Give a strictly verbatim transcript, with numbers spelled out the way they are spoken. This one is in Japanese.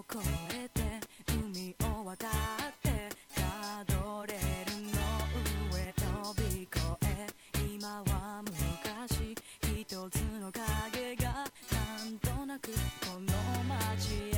越えて海を渡ってガードレールの上飛び越え、今は昔一つの影がなんとなくこの街へ